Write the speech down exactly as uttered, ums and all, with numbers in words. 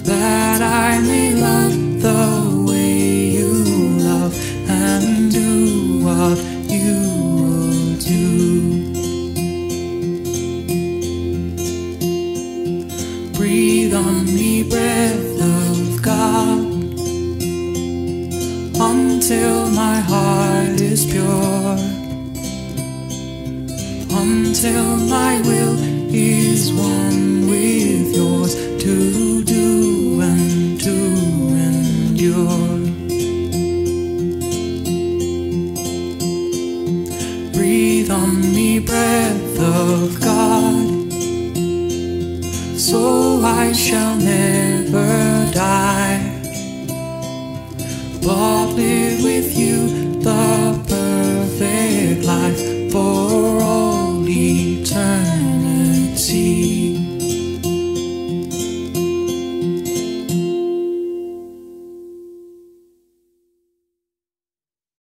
that I may love the way you love and do what you would do. Breathe on me, breath of God, until my heart is pure, until my will is one with yours, to do and to endure. Breathe on me, breath of God, so I shall never die, but live with you the perfect life for all.